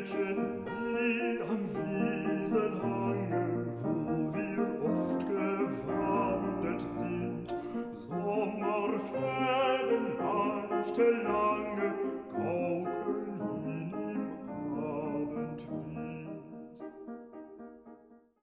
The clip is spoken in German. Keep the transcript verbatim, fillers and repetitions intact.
Mädchen sie am Wiesenhange, wo wir oft gewandelt sind. Sommerferien leichte, lange, Gaukel